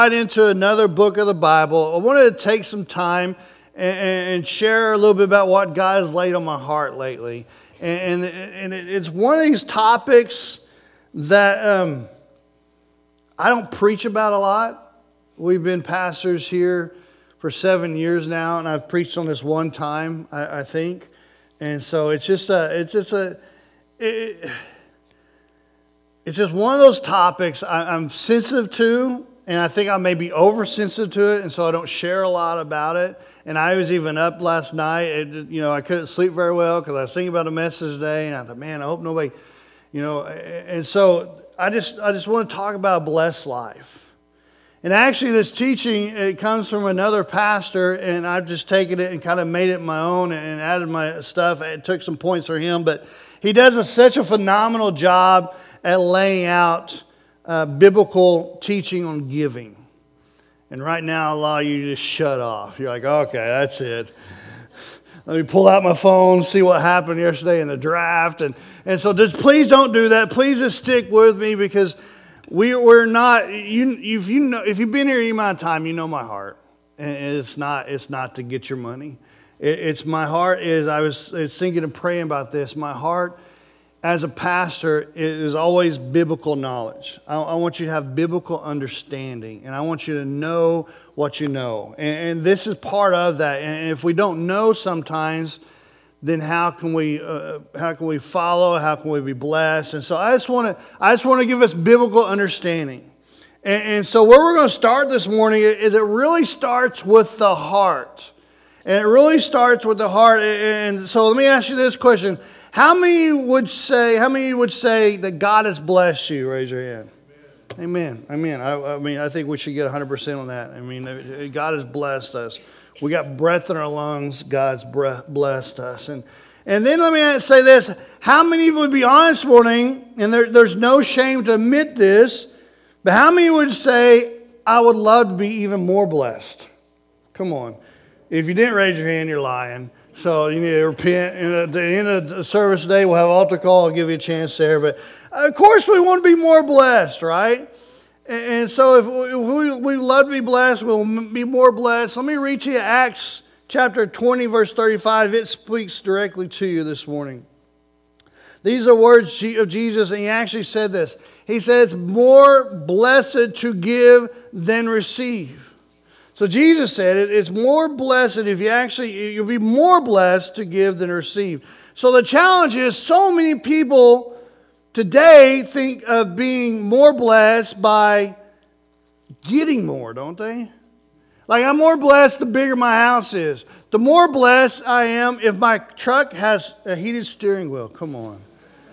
Right into another book of the Bible. I wanted to take some time and share a little bit about what God has laid on my heart lately. And it's one of these topics that I don't preach about a lot. We've been pastors here for 7 years now, and I've preached on this one time, I think. And so it's just one of those topics I'm sensitive to. And I think I may be oversensitive to it, and so I don't share a lot about it. And I was even up last night. I couldn't sleep very well because I was thinking about a message today, and I thought, man, I hope nobody, And so I just want to talk about a blessed life. And actually, this teaching, it comes from another pastor, and I've just taken it and kind of made it my own and added my stuff. I took some points for him, but he does such a phenomenal job at laying out biblical teaching on giving. And right now, a lot of you just shut off. You're like, okay, that's it. Let me pull out my phone, see what happened yesterday in the draft. And so just please don't do that. Please just stick with me because we're not, if you've been here any amount of time, you know my heart. And it's not to get your money. It's my heart I was thinking and praying about this. My heart as a pastor is always biblical knowledge. I want you to have biblical understanding, and I want you to know what you know. And this is part of that. And if we don't know sometimes, then how can we follow? How can we be blessed? And so I just want to give us biblical understanding. And so where we're going to start this morning is it really starts with the heart. And it really starts with the heart. And so let me ask you this question. How many would say that God has blessed you? Raise your hand. Amen. I think we should get 100% on that. God has blessed us. We got breath in our lungs. God's blessed us. And then let me say this. How many would be honest this morning, and there's no shame to admit this, but how many would say, I would love to be even more blessed? Come on. If you didn't raise your hand, you're lying. So you need to repent. And at the end of the service today, we'll have an altar call. I'll give you a chance there. But of course, we want to be more blessed, right? And so if we love to be blessed, we'll be more blessed. Let me read to you Acts chapter 20, verse 35. It speaks directly to you this morning. These are words of Jesus, and he actually said this. He says, more blessed to give than receive. So Jesus said it's more blessed if you'll be more blessed to give than receive. So the challenge is so many people today think of being more blessed by getting more, don't they? Like I'm more blessed the bigger my house is. The more blessed I am if my truck has a heated steering wheel. Come on.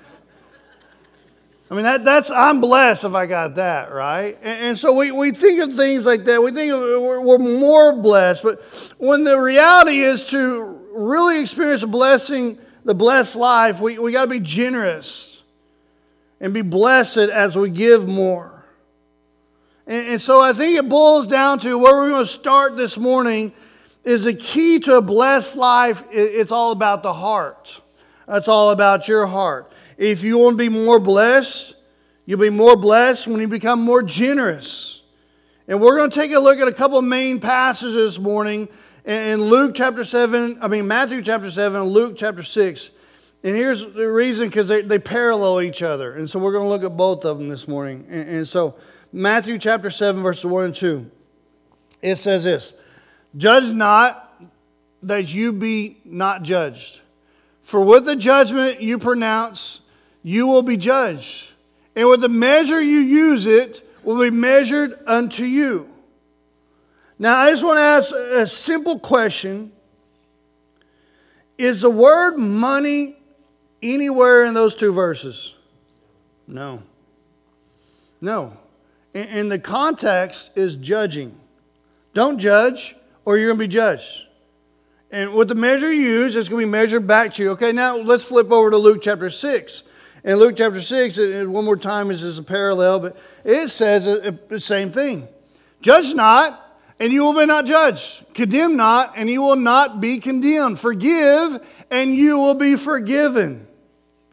I'm blessed if I got that, right? And so we think of things like that. We think we're more blessed. But when the reality is to really experience a blessing, the blessed life, we got to be generous and be blessed as we give more. And so I think it boils down to where we're going to start this morning is the key to a blessed life. It's all about the heart. It's all about your heart. If you want to be more blessed, you'll be more blessed when you become more generous. And we're going to take a look at a couple of main passages this morning in Matthew chapter 7 and Luke chapter 6. And here's the reason, because they parallel each other. And so we're going to look at both of them this morning. And so Matthew chapter 7, verses 1 and 2. It says this, judge not that you be not judged. For with the judgment you pronounce, you will be judged. And with the measure you use it will be measured unto you. Now, I just want to ask a simple question. Is the word money anywhere in those two verses? No. And the context is judging. Don't judge or you're going to be judged. And with the measure you use, it's going to be measured back to you. Okay, now let's flip over to Luke chapter 6. In Luke chapter 6, one more time, this is a parallel, but it says the same thing. Judge not, and you will be not judged. Condemn not, and you will not be condemned. Forgive, and you will be forgiven.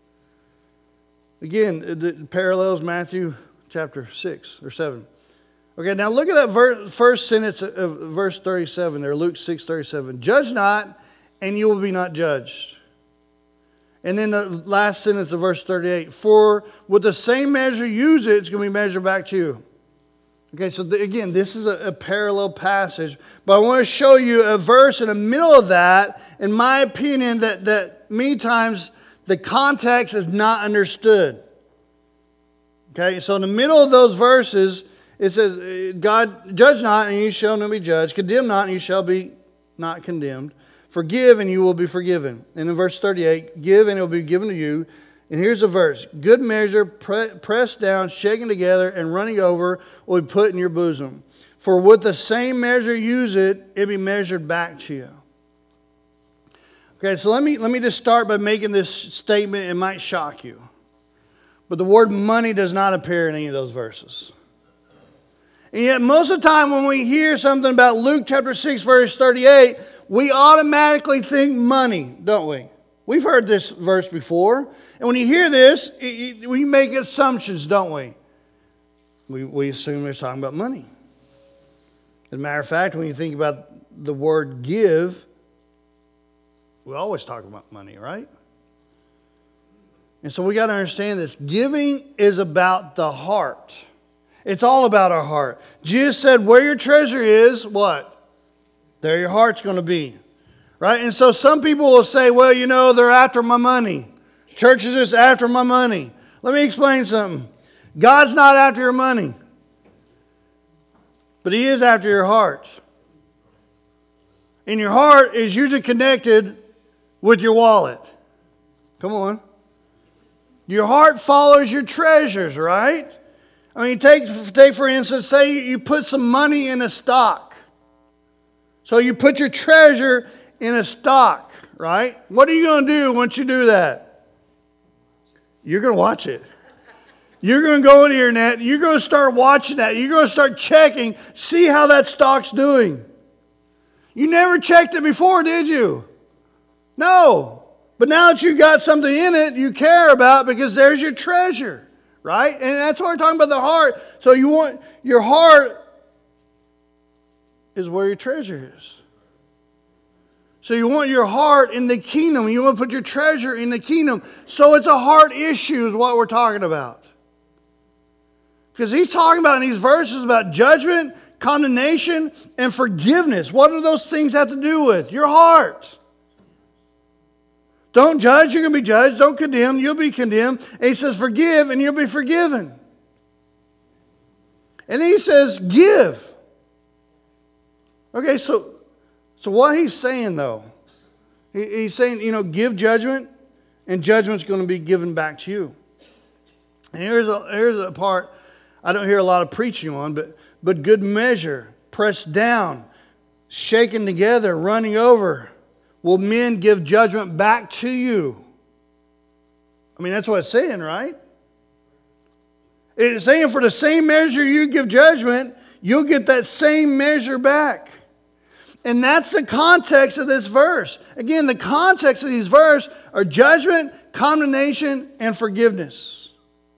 Again, it parallels Matthew chapter 6 or 7. Okay, now look at that first sentence of verse 37 there, Luke 6:37. Judge not, and you will be not judged. And then the last sentence of verse 38. For with the same measure you use it, it's going to be measured back to you. Okay, so again, this is a parallel passage. But I want to show you a verse in the middle of that, in my opinion, that many times the context is not understood. Okay, so in the middle of those verses, it says, God, judge not, and you shall not be judged. Condemn not, and you shall be not condemned. Forgive, and you will be forgiven. And in verse 38, give, and it will be given to you. And here's the verse. Good measure, pressed down, shaken together, and running over will be put in your bosom. For with the same measure you use it, it'll be measured back to you. Okay, so let me just start by making this statement. It might shock you. But the word money does not appear in any of those verses. And yet most of the time when we hear something about Luke chapter 6, verse 38, we automatically think money, don't we? We've heard this verse before. And when you hear this, we make assumptions, don't we? We assume they're talking about money. As a matter of fact, when you think about the word give, we always talk about money, right? And so we got to understand this. Giving is about the heart. It's all about our heart. Jesus said, where your treasure is, what? There your heart's going to be. Right? And so some people will say, well, you know, they're after my money. Church is just after my money. Let me explain something. God's not after your money. But He is after your heart. And your heart is usually connected with your wallet. Come on. Your heart follows your treasures, right? I mean, take for instance, say you put some money in a stock. So you put your treasure in a stock, right? What are you going to do once you do that? You're going to watch it. You're going to go on the internet. You're going to start watching that. You're going to start checking, see how that stock's doing. You never checked it before, did you? No. But now that you got something in it you care about, because there's your treasure, right? And that's what we're talking about, the heart. So you want your heart is where your treasure is. So you want your heart in the kingdom. You want to put your treasure in the kingdom. So it's a heart issue is what we're talking about. Because he's talking about in these verses about judgment, condemnation, and forgiveness. What do those things have to do with? Your heart. Don't judge, you're going to be judged. Don't condemn, you'll be condemned. And he says forgive, and you'll be forgiven. And then he says give. Okay, so what he's saying though, he's saying, give judgment, and judgment's going to be given back to you. And here's a part I don't hear a lot of preaching on, but good measure, pressed down, shaken together, running over, will men give judgment back to you. I mean, that's what it's saying, right? It's saying for the same measure you give judgment, you'll get that same measure back. And that's the context of this verse. Again, the context of these verses are judgment, condemnation, and forgiveness.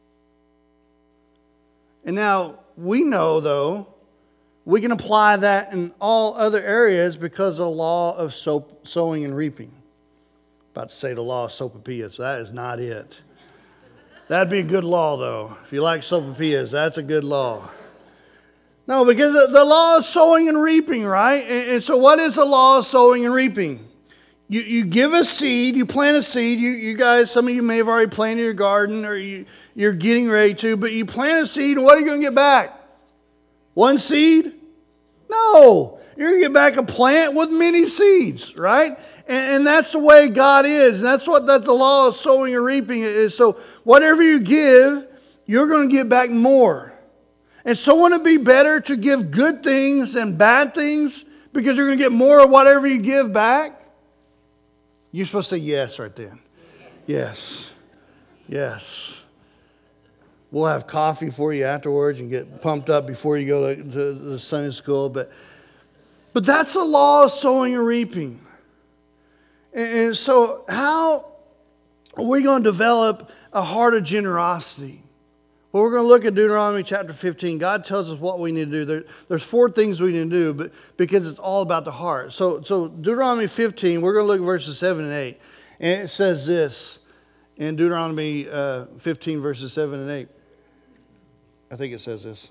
And now, we know, though, we can apply that in all other areas because of the law of sowing and reaping. About to say the law of sopapillas, so that is not it. That'd be a good law, though. If you like sopapillas, that's a good law. No, because the law of sowing and reaping, right? And so what is the law of sowing and reaping? You give a seed, you plant a seed. You guys, some of you may have already planted your garden or you're getting ready to, but you plant a seed, and what are you going to get back? One seed? No. You're going to get back a plant with many seeds, right? And that's the way God is. And that's the law of sowing and reaping is. So whatever you give, you're going to get back more. And so wouldn't it be better to give good things than bad things because you're going to get more of whatever you give back? You're supposed to say yes right then. Yes. Yes. We'll have coffee for you afterwards and get pumped up before you go to the Sunday school. But that's the law of sowing and reaping. And so how are we going to develop a heart of generosity? Well, we're going to look at Deuteronomy chapter 15. God tells us what we need to do. There's 4 things we need to do, but because it's all about the heart. So Deuteronomy 15, we're going to look at verses 7 and 8. And it says this in Deuteronomy 15, verses 7 and 8. I think it says this.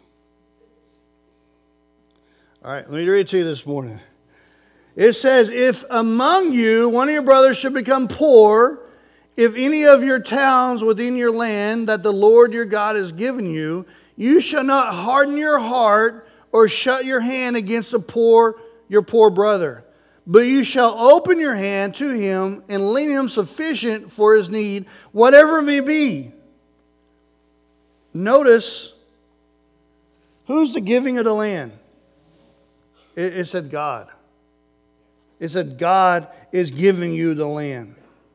All right, let me read it to you this morning. It says, if among you one of your brothers should become poor, if any of your towns within your land that the Lord your God has given you, you shall not harden your heart or shut your hand against your poor brother. But you shall open your hand to him and lend him sufficient for his need, whatever it may be. Notice, who's the giving of the land? It said God. It said God is giving you the land.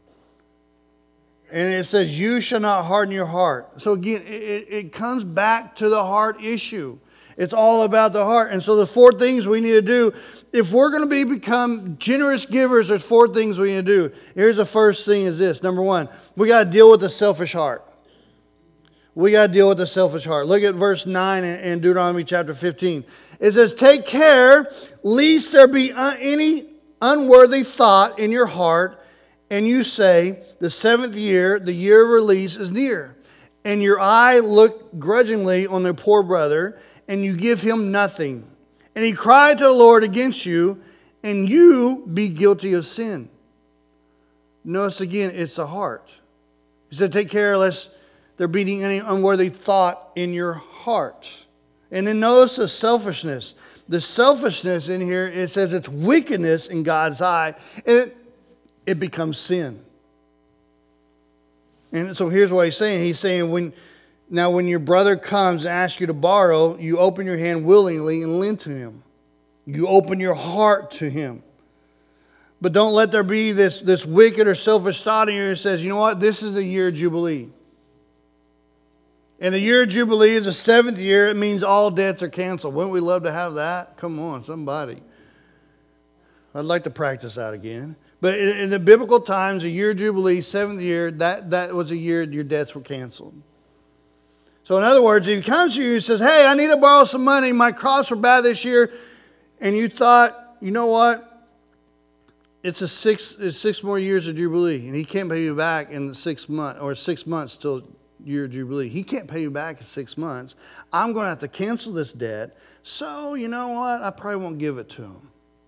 And it says, you shall not harden your heart. So again, it comes back to the heart issue. It's all about the heart. And so the 4 things we need to do, if we're going to become generous givers, there's 4 things we need to do. Here's the first thing is this. Number 1, we got to deal with the selfish heart. We got to deal with the selfish heart. Look at verse 9 in Deuteronomy chapter 15. It says, take care lest there be any unworthy thought in your heart, and you say, the 7th year, the year of release is near. And your eye look grudgingly on the poor brother, and you give him nothing. And he cried to the Lord against you, and you be guilty of sin. Notice again, it's the heart. He said, take care lest there be any unworthy thought in your heart. And then notice the selfishness. The selfishness in here, it says it's wickedness in God's eye. And it becomes sin. And so here's what he's saying. He's saying when your brother comes and asks you to borrow, you open your hand willingly and lend to him. You open your heart to him. But don't let there be this wicked or selfish thought in you that says, you know what, this is the year of Jubilee. And the year of Jubilee is the 7th year. It means all debts are canceled. Wouldn't we love to have that? Come on, somebody. I'd like to practice that again. But in the biblical times, a year of Jubilee, 7th year, that was a year your debts were canceled. So in other words, if he comes to you and says, hey, I need to borrow some money. My crops were bad this year. And you thought, you know what? It's 6 more years of Jubilee. And he can't pay you back in 6 months or 6 months till year of Jubilee. He can't pay you back in 6 months. I'm going to have to cancel this debt. So you know what? I probably won't give it to him.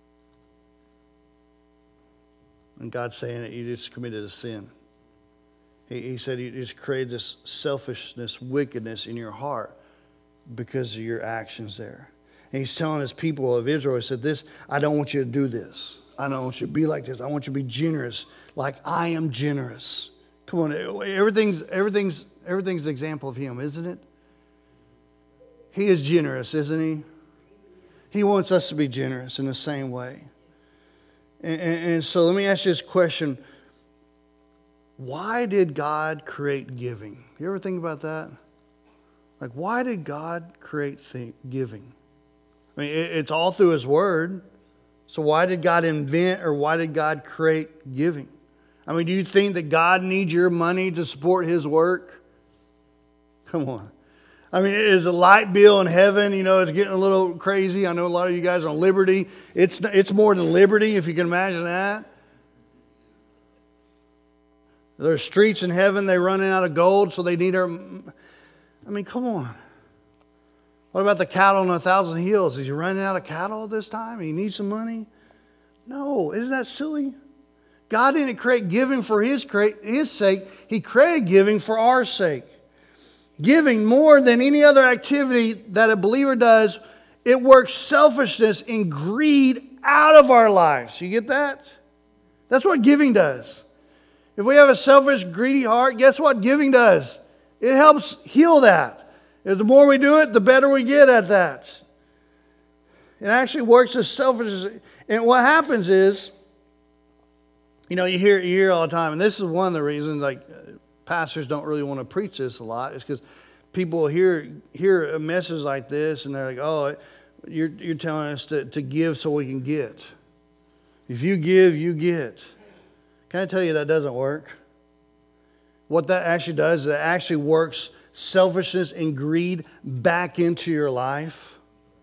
And God's saying that you just committed a sin. He said you just created this selfishness, wickedness in your heart because of your actions there. And he's telling his people of Israel, he said, I don't want you to do this. I don't want you to be like this. I want you to be generous like I am generous. Come on, everything's the example of him, isn't it? He is generous, isn't he? He wants us to be generous in the same way. And so let me ask you this question. Why did God create giving? You ever think about that? Like, why did God create giving? I mean, it's all through his word. So why did God invent or why did God create giving? I mean, do you think that God needs your money to support his work? Come on. I mean, is the light bill in heaven, it's getting a little crazy. I know a lot of you guys are on Liberty. It's more than Liberty, if you can imagine that. There's streets in heaven, they're running out of gold, so they need our... I mean, come on. What about the cattle on 1,000 hills? Is he running out of cattle this time? He needs some money? No, isn't that silly? God didn't create giving for his sake. He created giving for our sake. Giving more than any other activity that a believer does, it works selfishness and greed out of our lives. You get that? That's what giving does. If we have a selfish, greedy heart, guess what giving does? It helps heal that. The more we do it, the better we get at that. It actually works as selfishness. And what happens is, you hear all the time, and this is one of the reasons, pastors don't really want to preach this a lot, is because people hear a message like this and they're like, oh, you're telling us to give so we can get. If you give, you get. Can I tell you that doesn't work? What that actually does is it actually works selfishness and greed back into your life?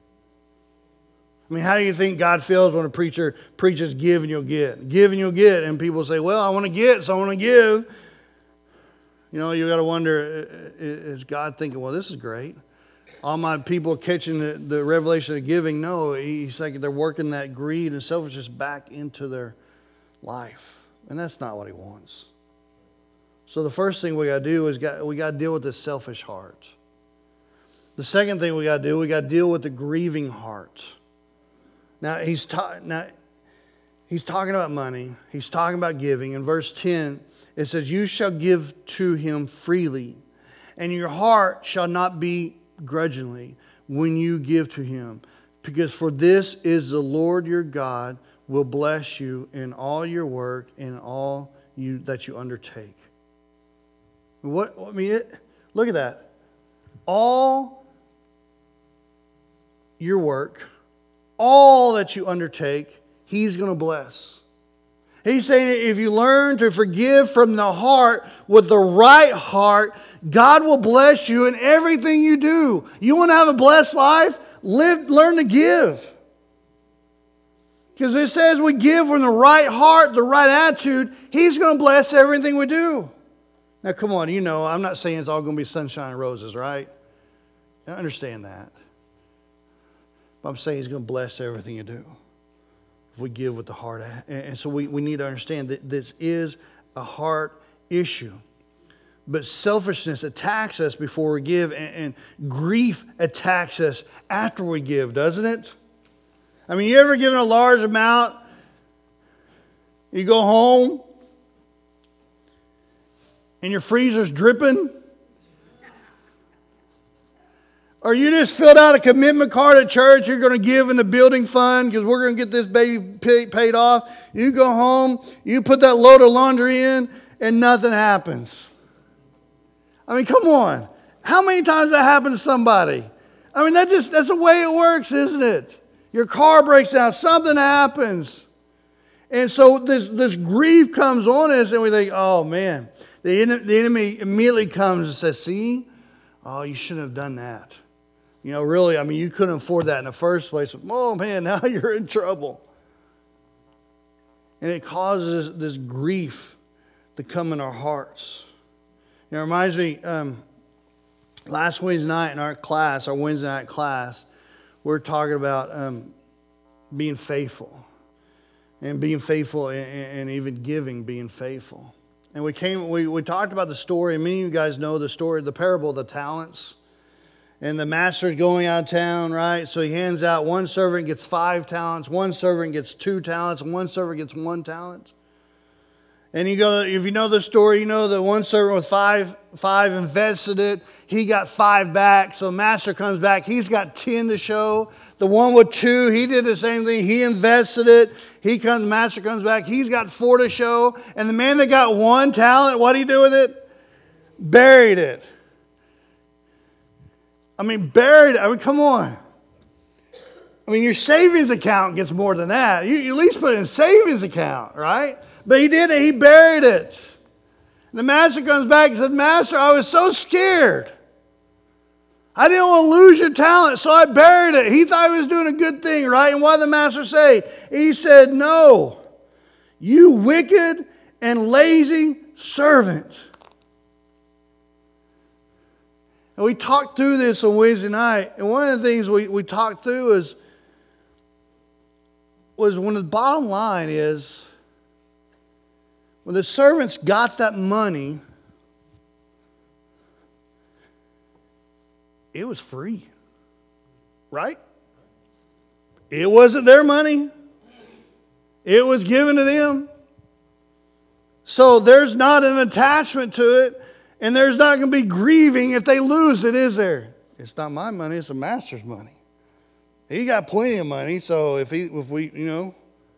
I mean, how do you think God feels when a preacher preaches give and you'll get? Give and you'll get. And people say, well, I want to get, so I want to give. You know, you got to wonder, is God thinking, well, this is great? All my people catching the revelation of giving? No, he's like they're working that greed and selfishness back into their life. And that's not what he wants. So the first thing we got to do is we got to deal with the selfish heart. The second thing we got to do, we got to deal with the grieving heart. Now he's talking about money. He's talking about giving. In verse 10, it says, "You shall give to him freely, and your heart shall not be grudgingly when you give to him, because for this is the Lord your God will bless you in all your work and all that you undertake." Look at that. All your work, all that you undertake, he's going to bless. He's saying if you learn to forgive from the heart with the right heart, God will bless you in everything you do. You want to have a blessed life? Learn to give. Because it says we give from the right heart, the right attitude, he's going to bless everything we do. Now, come on, you know, I'm not saying it's all going to be sunshine and roses, right? I understand that. But I'm saying he's going to bless everything you do if we give with the heart. And so we need to understand that this is a heart issue. But selfishness attacks us before we give, and grief attacks us after we give, doesn't it? I mean, you ever given a large amount, you go home, and your freezer's dripping? Or you just filled out a commitment card at church you're going to give in the building fund because we're going to get this baby paid off. You go home, you put that load of laundry in, and nothing happens. I mean, come on. How many times that happened to somebody? I mean, that's the way it works, isn't it? Your car breaks down, something happens. And so this grief comes on us, and we think, oh man. The enemy immediately comes and says, see, oh, you shouldn't have done that. You know, really, I mean, you couldn't afford that in the first place. Oh man, now you're in trouble. And it causes this grief to come in our hearts. It reminds me, last Wednesday night in our Wednesday night class, we're talking about being faithful. And being faithful and even giving, being faithful. And we talked about the story, and many of you guys know the story, the parable of the talents. And the master's going out of town, right? So he hands out, one servant gets 5 talents, one servant gets 2 talents, and one servant gets 1 talent. And if you know the story, you know that one servant with five invested it. He got 5 back. So the master comes back. He's got 10 to show. The one with 2, he did the same thing. He invested it. Master comes back. He's got 4 to show. And the man that got 1 talent, what did he do with it? Buried it. I mean, buried it. I mean, come on. I mean, your savings account gets more than that. You at least put it in savings account, right? But he did it. He buried it. And the master comes back and said, Master, I was so scared. I didn't want to lose your talent, so I buried it. He thought he was doing a good thing, right? And what did the master say? He said, no, you wicked and lazy servant. And we talked through this on Wednesday night. And one of the things we talked through was when the bottom line is, when the servants got that money, it was free. Right? It wasn't their money. It was given to them. So there's not an attachment to it, and there's not going to be grieving if they lose it, is there? It's not my money, it's the master's money. He got plenty of money, so if we, you know.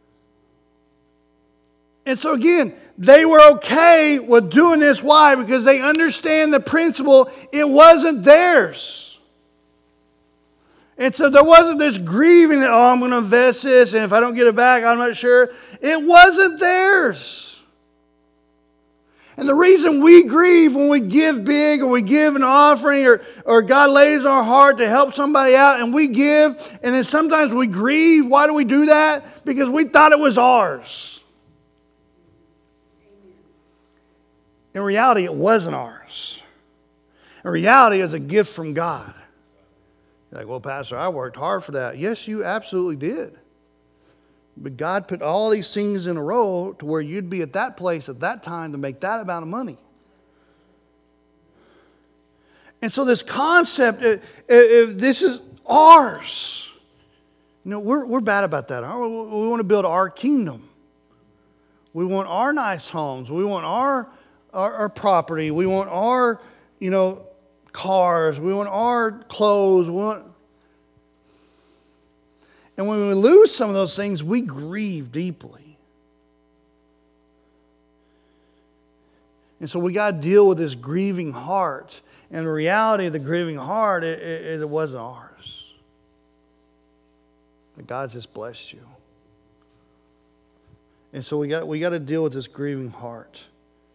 And so again, they were okay with doing this. Why? Because they understand the principle. It wasn't theirs. And so there wasn't this grieving that, oh, I'm going to invest this, and if I don't get it back, I'm not sure. It wasn't theirs. And the reason we grieve when we give big or we give an offering or God lays our heart to help somebody out and we give, and then sometimes we grieve. Why do we do that? Because we thought it was ours. In reality, it wasn't ours. In reality, it's a gift from God. You're like, well, Pastor, I worked hard for that. Yes, you absolutely did. But God put all these things in a row to where you'd be at that place at that time to make that amount of money. And so this concept, if this is ours, we're bad about that. Aren't we? We want to build our kingdom. We want our nice homes. We want our property. We want our, cars. We want our clothes. And when we lose some of those things, we grieve deeply. And so we got to deal with this grieving heart. And the reality of the grieving heart, it wasn't ours. But God's just blessed you. And so we got to deal with this grieving heart.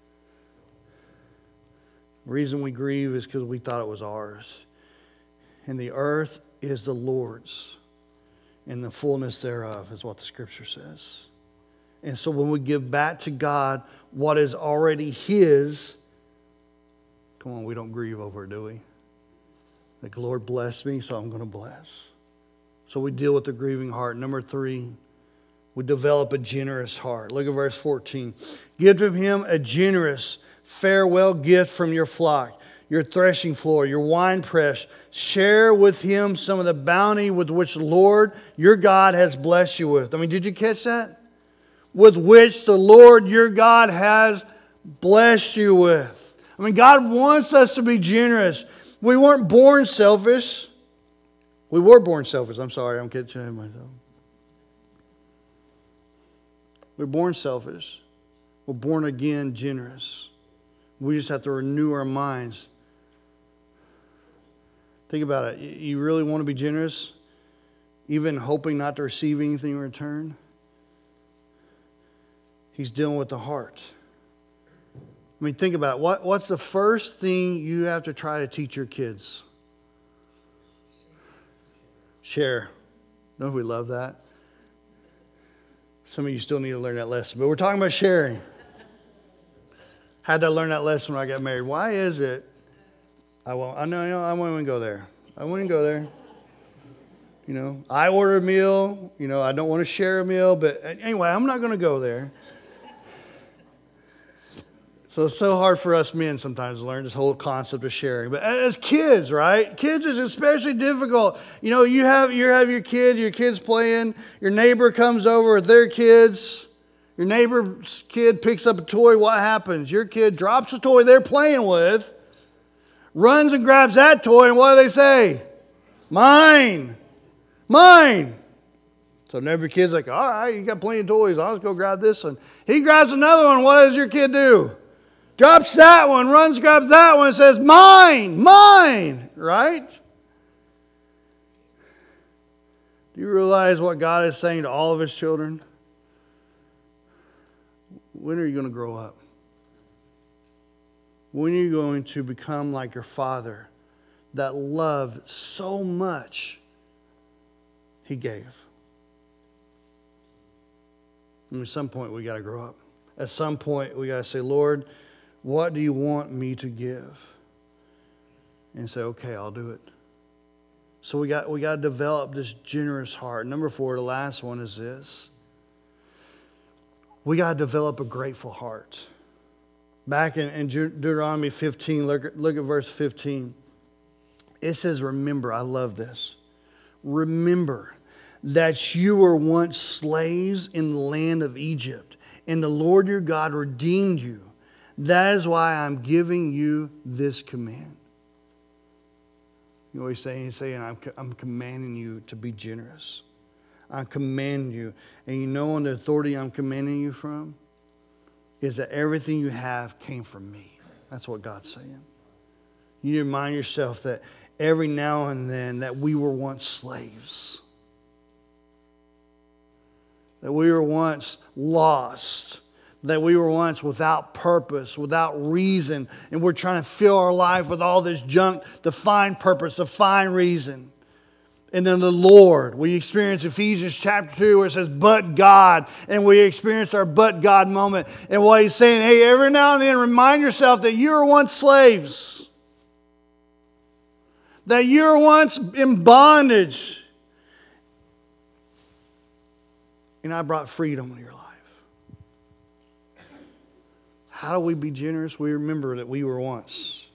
The reason we grieve is because we thought it was ours. And the earth is the Lord's. And the fullness thereof is what the Scripture says. And so when we give back to God what is already His, come on, we don't grieve over it, do we? Like, the Lord blessed me, so I'm going to bless. So we deal with the grieving heart. Number 3, we develop a generous heart. Look at verse 14. Give to him a generous farewell gift from your flock, your threshing floor, your winepress. Share with him some of the bounty with which the Lord your God has blessed you with. I mean, did you catch that? With which the Lord your God has blessed you with. I mean, God wants us to be generous. We weren't born selfish. We were born selfish. I'm sorry, I'm catching myself. We're born selfish. We're born again generous. We just have to renew our minds. Think about it. You really want to be generous, even hoping not to receive anything in return? He's dealing with the heart. I mean, think about it. What's the first thing you have to try to teach your kids? Share. Don't we love that? Some of you still need to learn that lesson, but we're talking about sharing. Had to learn that lesson when I got married. Why is it? I won't even go there. I wouldn't go there. I order a meal. I don't want to share a meal, but anyway, I'm not going to go there. So it's so hard for us men sometimes to learn this whole concept of sharing. But as kids, right? Kids is especially difficult. You have your kids playing. Your neighbor comes over with their kids. Your neighbor's kid picks up a toy. What happens? Your kid drops a toy they're playing with, runs and grabs that toy, and what do they say? Mine. Mine. So neighbor kid's like, all right, you got plenty of toys. I'll just go grab this one. He grabs another one. What does your kid do? Drops that one, runs, grabs that one, and says, mine, mine, right? Do you realize what God is saying to all of His children? When are you going to grow up? When are you going to become like your Father that loved so much He gave? At some point we got to grow up. At some point we got to say, Lord, what do you want me to give? And say, okay, I'll do it. So we got to develop this generous heart. Number 4, the last one is this. We got to develop a grateful heart. Back in Deuteronomy 15, look at verse 15. It says, remember, I love this. Remember that you were once slaves in the land of Egypt, and the Lord your God redeemed you. That is why I'm giving you this command. You know what he's saying? He's saying, I'm commanding you to be generous. I command you. And you know on the authority I'm commanding you from is that everything you have came from me. That's what God's saying. You need to remind yourself that every now and then that we were once slaves. That we were once lost. That we were once without purpose, without reason, and we're trying to fill our life with all this junk to find purpose, to find reason. And then the Lord, we experience Ephesians chapter 2 where it says, but God. And we experience our but God moment. And what he's saying, hey, every now and then remind yourself that you were once slaves. That you were once in bondage. And I brought freedom into your life. How do we be generous? We remember that we were once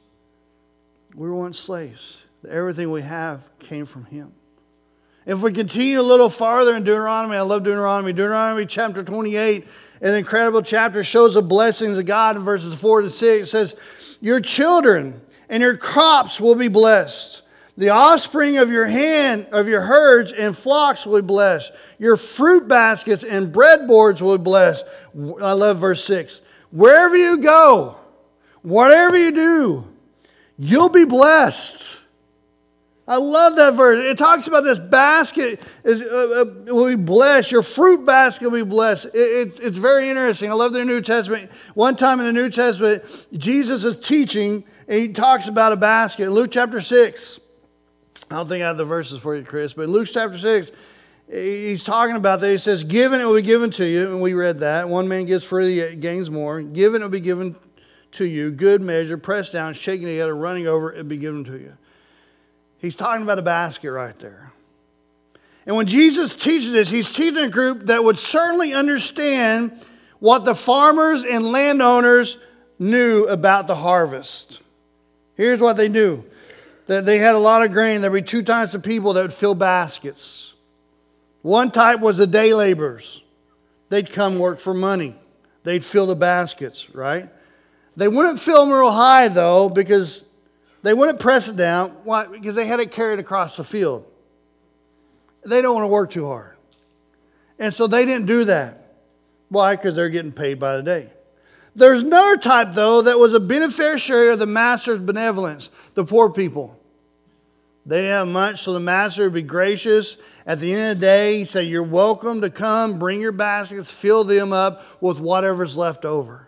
slaves. That everything we have came from Him. If we continue a little farther in Deuteronomy, I love Deuteronomy. Deuteronomy chapter 28, an incredible chapter, shows the blessings of God in verses 4 to 6. It says, your children and your crops will be blessed. The offspring of your herds and flocks will be blessed. Your fruit baskets and breadboards will be blessed. I love verse 6. Wherever you go, whatever you do, you'll be blessed. I love that verse. It talks about this basket will be blessed. Your fruit basket will be blessed. It's very interesting. I love the New Testament. One time in the New Testament, Jesus is teaching, and he talks about a basket. Luke chapter 6. I don't think I have the verses for you, Chris, but in Luke chapter 6, he's talking about that. He says, given it will be given to you. And we read that. One man gives freely, gains more. Given it will be given to you. Good measure, pressed down, shaken together, running over, it will be given to you. He's talking about a basket right there. And when Jesus teaches this, he's teaching a group that would certainly understand what the farmers and landowners knew about the harvest. Here's what they knew. That they had a lot of grain. There would be two types of people that would fill baskets. One type was the day laborers. They'd come work for money. They'd fill the baskets, right? They wouldn't fill them real high, though, because they wouldn't press it down. Why? Because they had it carried across the field. They don't want to work too hard. And so they didn't do that. Why? Because they're getting paid by the day. There's another type, though, that was a beneficiary of the master's benevolence, the poor people. They didn't have much, so the master would be gracious. At the end of the day, he'd say, you're welcome to come, bring your baskets, fill them up with whatever's left over.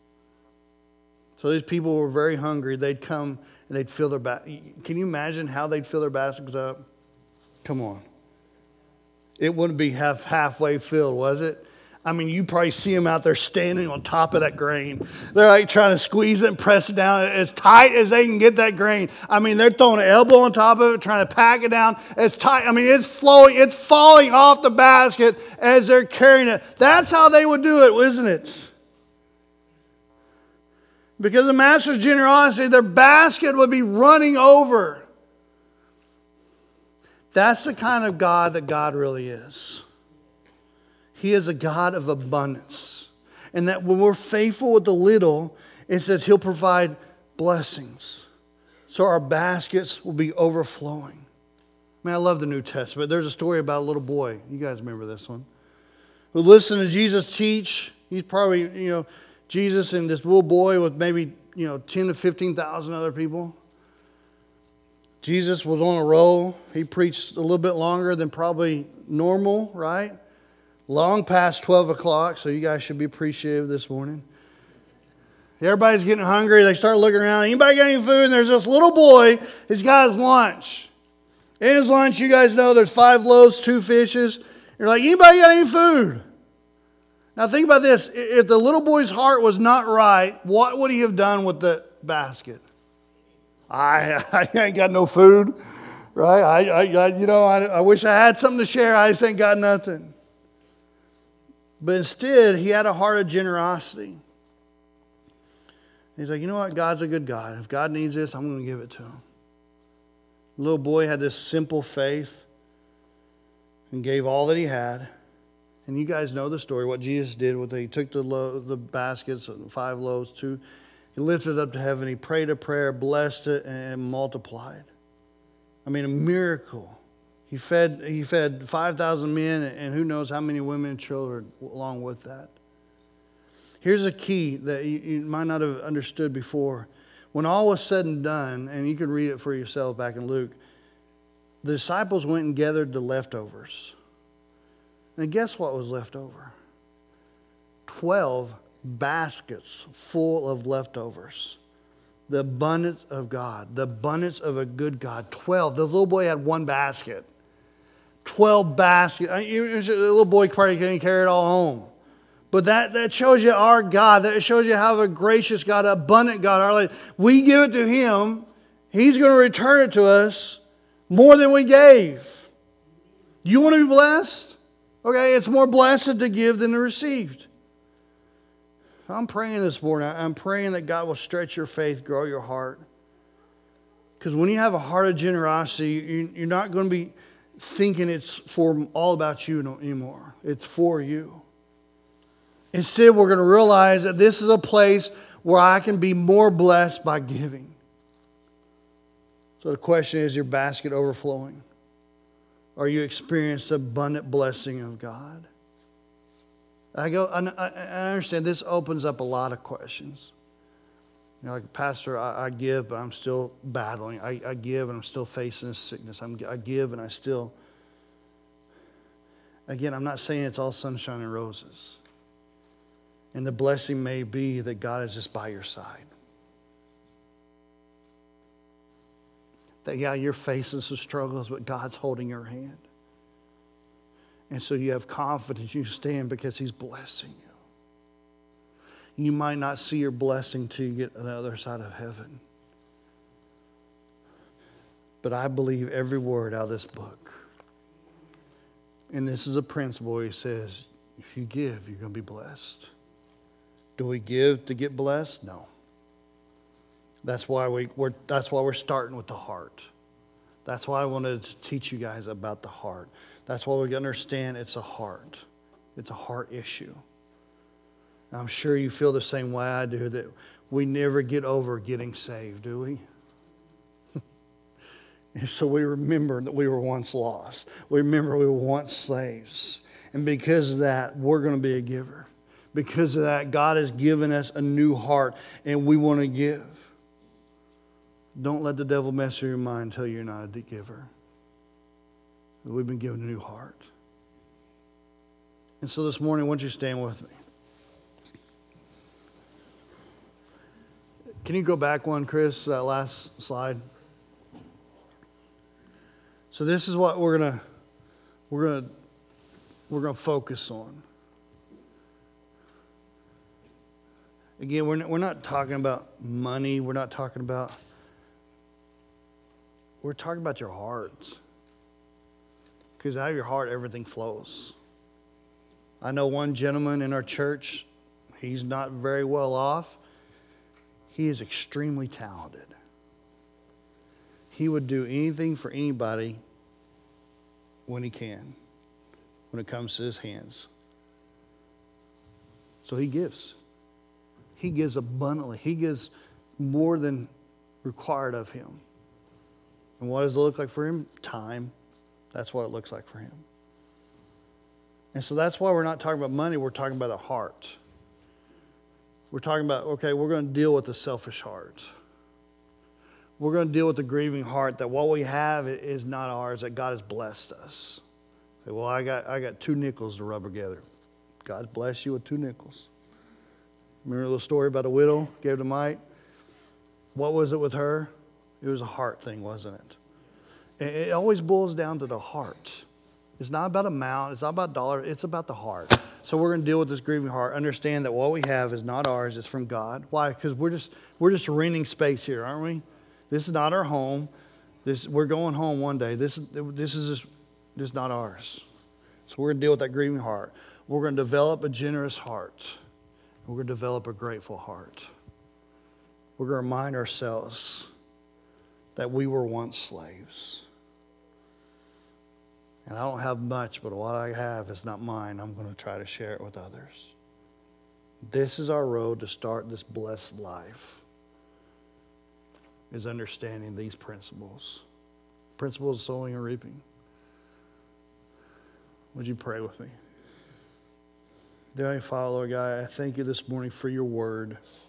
So these people were very hungry. They'd come and they'd fill their baskets. Can you imagine how they'd fill their baskets up? Come on. It wouldn't be halfway filled, was it? I mean, you probably see them out there standing on top of that grain. They're like trying to squeeze it and press it down as tight as they can get that grain. I mean, they're throwing an elbow on top of it, trying to pack it down as tight. I mean, it's flowing, it's falling off the basket as they're carrying it. That's how they would do it, isn't it? Because of the master's generosity, their basket would be running over. That's the kind of God that God really is. He is a God of abundance. And that when we're faithful with the little, it says He'll provide blessings. So our baskets will be overflowing. Man, I love the New Testament. There's a story about a little boy. You guys remember this one. Who listened to Jesus teach. He's probably, Jesus and this little boy with maybe, 10 to 15,000 other people. Jesus was on a roll. He preached a little bit longer than probably normal, right? Long past 12 o'clock, so you guys should be appreciative this morning. Everybody's getting hungry. They start looking around. Anybody got any food? And there's this little boy. He's got his lunch. In his lunch, you guys know there's 5 loaves, 2 fishes. You're like, anybody got any food? Now think about this. If the little boy's heart was not right, what would he have done with the basket? I ain't got no food, right? I wish I had something to share. I just ain't got nothing. But instead, he had a heart of generosity. He's like, you know what? God's a good God. If God needs this, I'm going to give it to him. The little boy had this simple faith and gave all that he had. And you guys know the story, what Jesus did with it. He took the baskets, 5 loaves, 2. He lifted it up to heaven. He prayed a prayer, blessed it, and multiplied. I mean, a miracle. He fed 5,000 men and who knows how many women and children along with that. Here's a key that you might not have understood before. When all was said and done, and you can read it for yourself back in Luke, the disciples went and gathered the leftovers. And guess what was left over? 12 baskets full of leftovers. The abundance of God, the abundance of a good God. 12. The little boy had one basket. 12 baskets. The little boy probably couldn't carry it all home. But that shows you our God. That shows you how a gracious God, abundant God. Our life. We give it to Him. He's going to return it to us more than we gave. You want to be blessed? Okay, it's more blessed to give than to receive. I'm praying this morning. I'm praying that God will stretch your faith, grow your heart. Because when you have a heart of generosity, you're not going to be thinking it's for all about you anymore. It's for you. Instead, we're going to realize that this is a place where I can be more blessed by giving. So the question is, your basket overflowing? Are you experiencing the abundant blessing of God? I understand this opens up a lot of questions. You know, like, Pastor, I give, but I'm still battling. I give, and I'm still facing this sickness. I give, and I still... Again, I'm not saying it's all sunshine and roses. And the blessing may be that God is just by your side. That, yeah, you're facing some struggles, but God's holding your hand. And so you have confidence. You stand because He's blessing you. You might not see your blessing till you get on the other side of heaven. But I believe every word out of this book. And this is a principle. He says, if you give, you're going to be blessed. Do we give to get blessed? No. That's why we're starting with the heart. That's why I wanted to teach you guys about the heart. That's why we understand it's a heart. It's a heart issue. I'm sure you feel the same way I do, that we never get over getting saved, do we? And so we remember that we were once lost. We remember we were once slaves. And because of that, we're going to be a giver. Because of that, God has given us a new heart, and we want to give. Don't let the devil mess with your mind until you're not a giver. We've been given a new heart. And so this morning, why don't you stand with me? Can you go back one, Chris, that last slide? So this is what we're gonna focus on. Again, we're not talking about money. We're talking about your hearts. Because out of your heart, everything flows. I know one gentleman in our church. He's not very well off. He is extremely talented. He would do anything for anybody when he can, when it comes to his hands. So he gives. He gives abundantly. He gives more than required of him. And what does it look like for him? Time. That's what it looks like for him. And so that's why we're not talking about money. We're talking about a heart. We're talking about, okay, we're going to deal with the selfish heart. We're going to deal with the grieving heart that what we have is not ours, that God has blessed us. Say, well, I got 2 nickels to rub together. God bless you with 2 nickels. Remember the little story about a widow gave to Mite? What was it with her? It was a heart thing, wasn't it? It always boils down to the heart. It's not about amount. It's not about dollar. It's about the heart. So we're going to deal with this grieving heart. Understand that what we have is not ours. It's from God. Why? Because we're just renting space here, aren't we? This is not our home. We're going home one day. This is just not ours. So we're going to deal with that grieving heart. We're going to develop a generous heart. We're going to develop a grateful heart. We're going to remind ourselves that we were once slaves. And I don't have much, but what I have is not mine. I'm going to try to share it with others. This is our road to start this blessed life, is understanding these principles. Principles of sowing and reaping. Would you pray with me? Dear Heavenly Father, Lord God, I thank you this morning for your word.